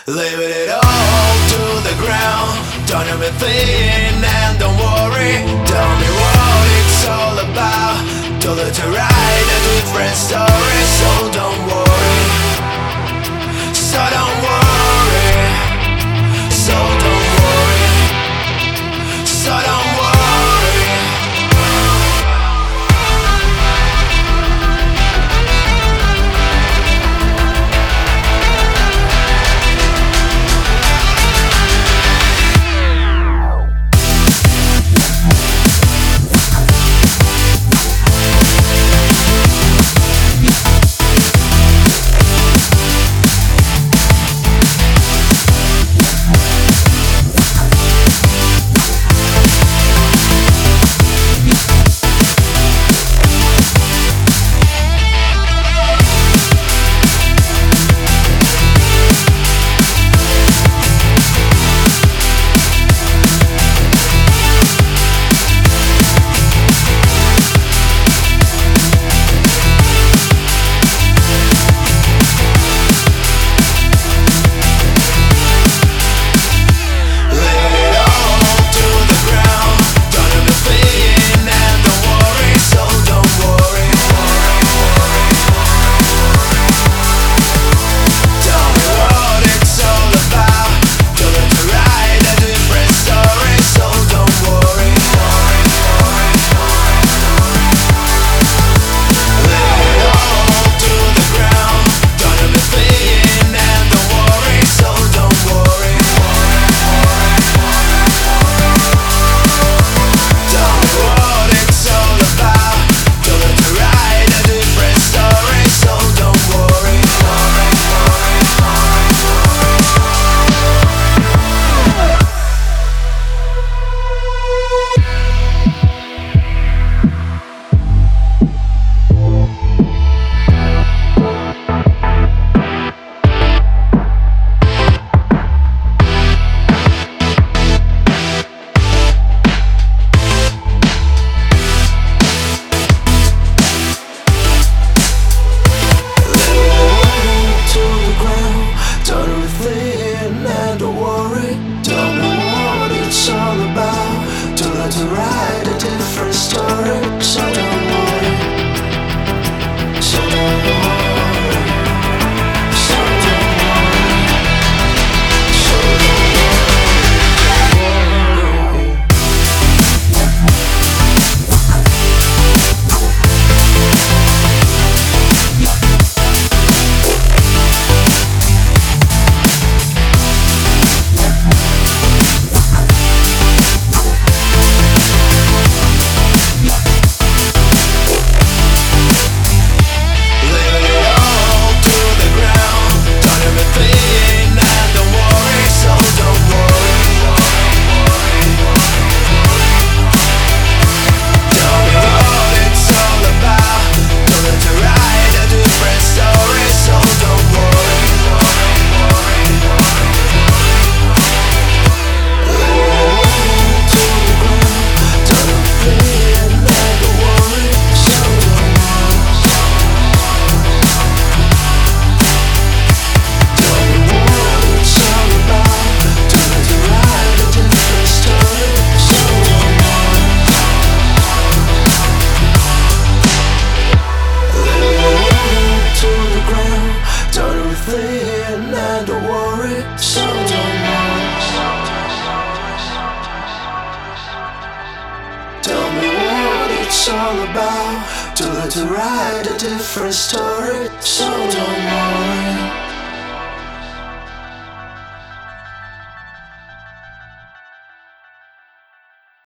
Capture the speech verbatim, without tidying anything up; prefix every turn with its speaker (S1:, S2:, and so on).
S1: Leaving it all to the ground. Done everything and don't worry. Tell me what it's all about. Told her to write a different story. So don't worry. So don't worry. So don't worry. So don't worry.
S2: All about to learn to write a different story, so don't worry.